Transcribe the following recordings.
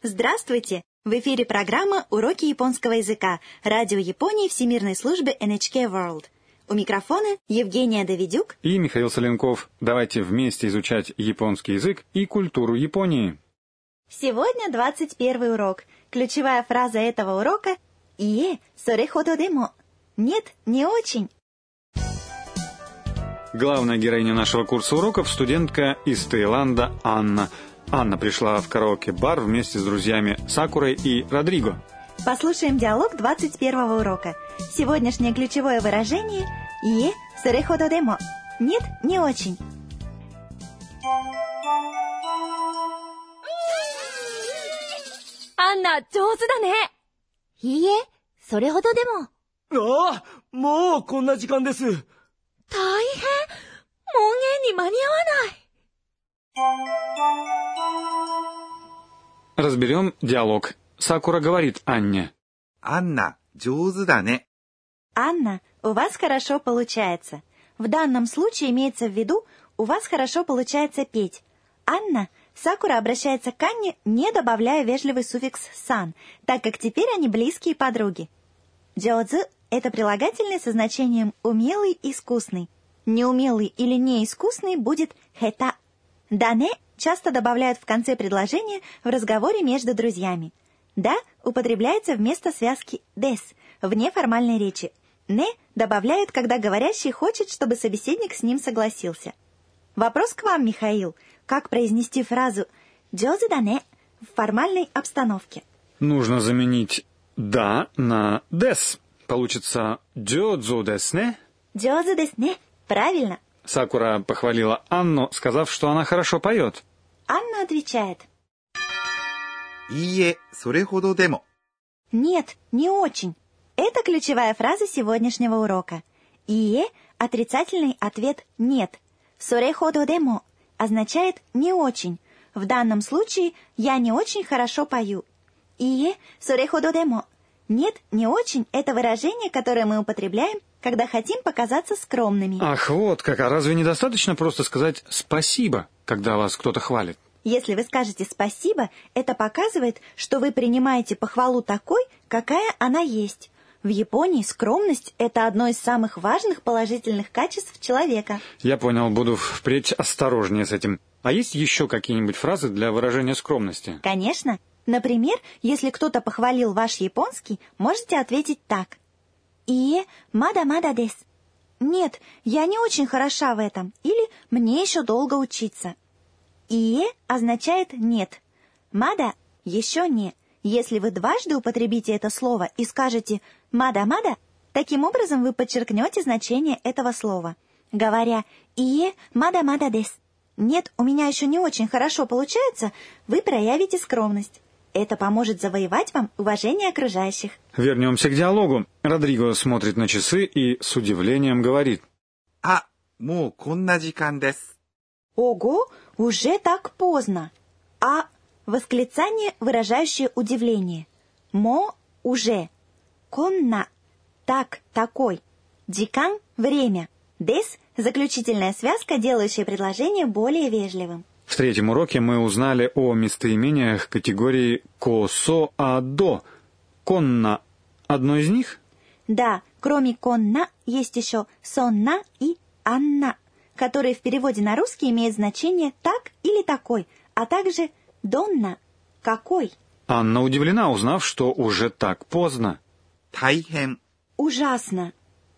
Здравствуйте! В эфире программа «Уроки японского языка» радио Японии Всемирной службы NHK World. У микрофона Евгения Давидюк и Михаил Соленков. Давайте вместе изучать японский язык и культуру Японии. Сегодня 21 урок. Ключевая фраза этого урока «Ие, соре ходо демо». Нет, не очень. Главная героиня нашего курса уроков – студентка из Таиланда Анна. Анна пришла в караоке-бар вместе с друзьями Сакурой и Родриго. Послушаем диалог 21 урока. Сегодняшнее ключевое выражение «Ие, соре ходо демо». Нет, не очень. Анна, 上手だね。いいえ、それほどでも。 ああ、もうこんな時間です。 大変。門限に間に合わない。 Разберем диалог. Сакура говорит Анне. Анна, 上手だね. Анна, у вас хорошо получается. В данном случае имеется в виду, у вас хорошо получается петь. Анна, Сакура обращается к Анне, не добавляя вежливый суффикс «сан», так как теперь они близкие подруги. «Дзёдзу» — это прилагательное со значением «умелый», «искусный». Неумелый или неискусный будет «хэта». «Дане» часто добавляют в конце предложения в разговоре между друзьями. «Да» употребляется вместо связки «дес» в неформальной речи. «Не» добавляют, когда говорящий хочет, чтобы собеседник с ним согласился. Вопрос к вам, Михаил. Как произнести фразу «дзёдзу да не» в формальной обстановке? Нужно заменить «да» на «дес». Получится «дзёдзу десне». «Дзёдзу десне». Правильно. Сакура похвалила Анну, сказав, что она хорошо поет. Анна отвечает. いいえ、それほどでも. Нет, не очень. Это ключевая фраза сегодняшнего урока. «Ие» — отрицательный ответ «нет». «Соре ходо демо» означает «не очень». В данном случае «я не очень хорошо пою». «Ие, соре ходо демо». «Нет, не очень» — это выражение, которое мы употребляем, когда хотим показаться скромными. Ах, вот как. А разве недостаточно просто сказать «спасибо», когда вас кто-то хвалит? Если вы скажете «спасибо», это показывает, что вы принимаете похвалу такой, какая она есть. В Японии скромность – это одно из самых важных положительных качеств человека. Я понял, буду впредь осторожнее с этим. А есть еще какие-нибудь фразы для выражения скромности? Конечно. Например, если кто-то похвалил ваш японский, можете ответить так. «Ие, мада-мада дес». «Нет, я не очень хороша в этом» или «мне еще долго учиться». «Ие» означает «нет». «Мада» – «еще не». Если вы дважды употребите это слово и скажете «мада-мада», таким образом вы подчеркнете значение этого слова. Говоря «ие, мада-мада дес» – «нет, у меня еще не очень хорошо получается», вы проявите скромность. Это поможет завоевать вам уважение окружающих. Вернемся к диалогу. Родриго смотрит на часы и с удивлением говорит. あ、もうこんな時間です. Ого, уже так поздно. А восклицание, выражающее удивление. Мо – уже. Конна – так, такой. Дикан – время. Дес – заключительная связка, делающая предложение более вежливым. В третьем уроке мы узнали о местоимениях категории «косо-адо». «Конна» – одно из них? Да, кроме «конна» есть еще «сонна» и «анна», которые в переводе на русский имеют значение «так» или «такой», а также «донна» – «какой». Анна удивлена, узнав, что уже так поздно. 大変. Ужасно.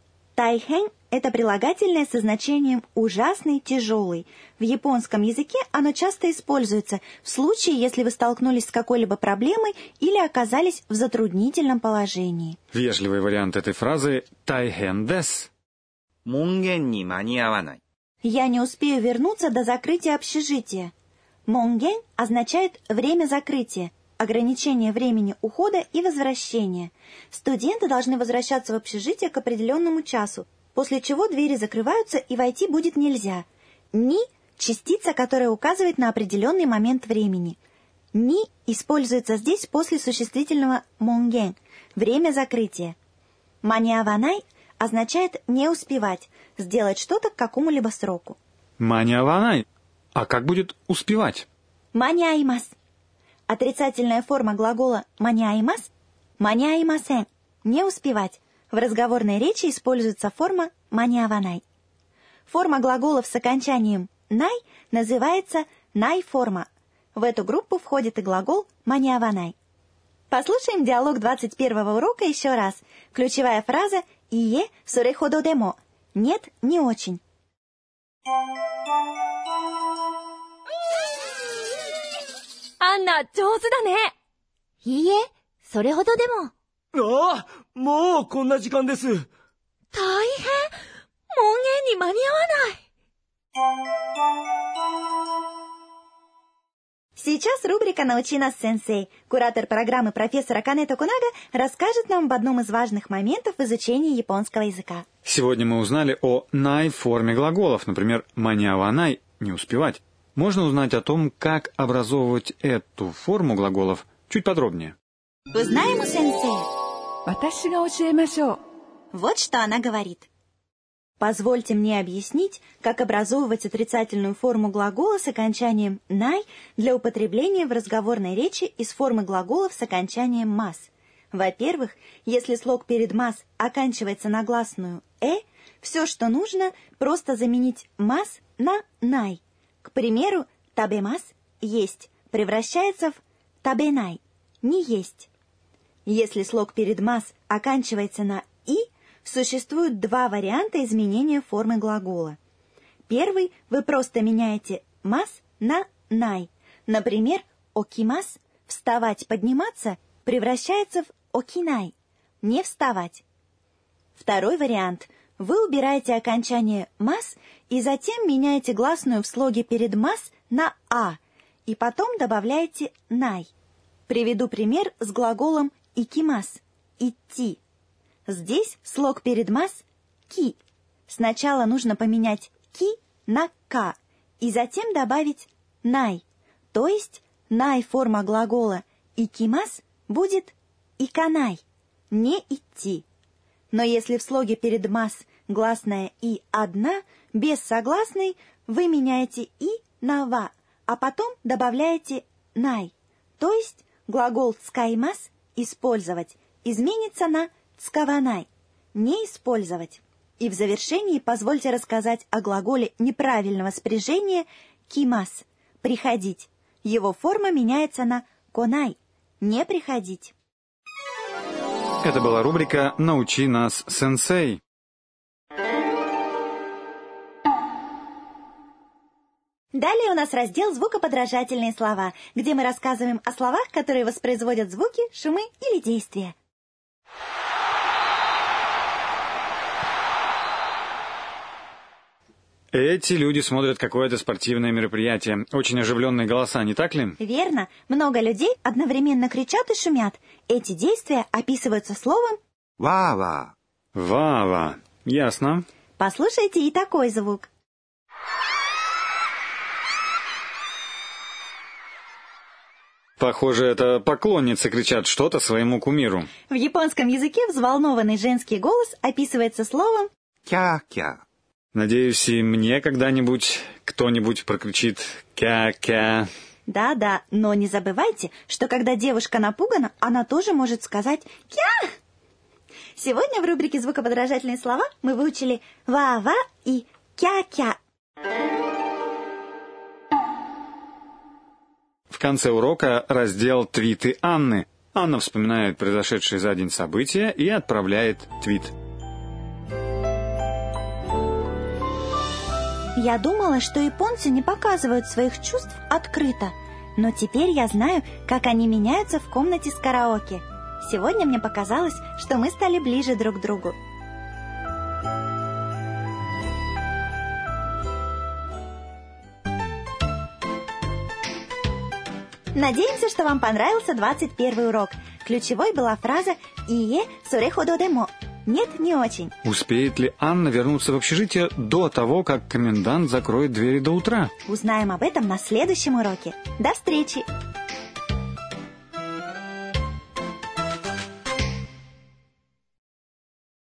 Тайхэн – это прилагательное со значением «ужасный», «тяжелый». В японском языке оно часто используется в случае, если вы столкнулись с какой-либо проблемой или оказались в затруднительном положении. Вежливый вариант этой фразы «тайхэн дес». 門限に間に合わない. Я не успею вернуться до закрытия общежития. Монген означает «время закрытия», ограничение времени ухода и возвращения. Студенты должны возвращаться в общежитие к определенному часу, после чего двери закрываются и войти будет нельзя. Ни – частица, которая указывает на определенный момент времени. Ни используется здесь после существительного монген – время закрытия. Маниаванай означает «не успевать», сделать что-то к какому-либо сроку. Маниаванай. А как будет успевать? Маниаймас. Отрицательная форма глагола «маняимас» – «маняимасен» – «не успевать». В разговорной речи используется форма «маняаванай». Форма глаголов с окончанием «най» называется «най-форма». В эту группу входит и глагол «маняаванай». Послушаем диалог 21-го урока еще раз. Ключевая фраза «ие сорэходо демо» – «нет, не очень». Анна, 上手だね。いいえ、それほどでも。 ああ、もうこんな時間です。 大変。門限に間に合わない。 Сейчас рубрика «Научи нас, сенсей». Куратор программы профессор Акане Токунага расскажет нам об одном из важных моментов в изучении японского языка. Сегодня мы узнали о най-форме глаголов, например, маняаванай – «не успевать». Можно узнать о том, как образовывать эту форму глаголов чуть подробнее. Узнаем у сенсея. 私が教えましょう。 Вот что она говорит. Позвольте мне объяснить, как образовывать отрицательную форму глагола с окончанием «най» для употребления в разговорной речи из формы глаголов с окончанием «мас». Во-первых, если слог перед «мас» оканчивается на гласную «э», все, что нужно, просто заменить «мас» на «най». К примеру, «табемас» – «есть» превращается в «табенай» – «не есть». Если слог перед «мас» оканчивается на «и», существуют два варианта изменения формы глагола. Первый – вы просто меняете «мас» на «най». Например, «окимас» – «вставать, подниматься» превращается в «окинай» – «не вставать». Второй вариант – вы убираете окончание «мас» и затем меняете гласную в слоге перед «мас» на «а» и потом добавляете «най». Приведу пример с глаголом «икимас» – «идти». Здесь слог перед «мас» – «ки». Сначала нужно поменять «ки» на «ка» и затем добавить «най». То есть «най» форма глагола «икимас» будет «иканай» – «не идти». Но если в слоге перед «мас» гласная «и» одна, без согласной, вы меняете «и» на «ва», а потом добавляете «най». То есть глагол «цкаймас» – «использовать» изменится на «цкаванай» – «не использовать». И в завершении позвольте рассказать о глаголе неправильного спряжения «кимас» – «приходить». Его форма меняется на «конай» – «не приходить». Это была рубрика «Научи нас, сенсей». Далее у нас раздел «Звукоподражательные слова», где мы рассказываем о словах, которые воспроизводят звуки, шумы или действия. Эти люди смотрят какое-то спортивное мероприятие. Очень оживленные голоса, не так ли? Верно. Много людей одновременно кричат и шумят. Эти действия описываются словом わーわ Ва-ва. Ясно. «послушайте и такой звук». Похоже, это поклонницы кричат что-то своему кумиру. В японском языке взволнованный женский голос описывается словом ー。キャーキャー。 Надеюсь, и мне когда-нибудь кто-нибудь прокричит «кя-кя». «да-да», но не забывайте, что когда девушка напугана, она тоже может сказать «кя». Сегодня в рубрике «Звукоподражательные слова» мы выучили «ва-ва» и «кя-кя». В конце урока раздел «Твиты Анны». Анна вспоминает произошедшие за день события и отправляет твит. Я думала, что японцы не показывают своих чувств открыто, но теперь я знаю, как они меняются в комнате с караоке. Сегодня мне показалось, что мы стали ближе друг к другу. Надеемся, что вам понравился 21 урок. Ключевой была фраза «ие сорэходо демо» – «нет, не очень». Успеет ли Анна вернуться в общежитие до того, как комендант закроет двери до утра? Узнаем об этом на следующем уроке. До встречи!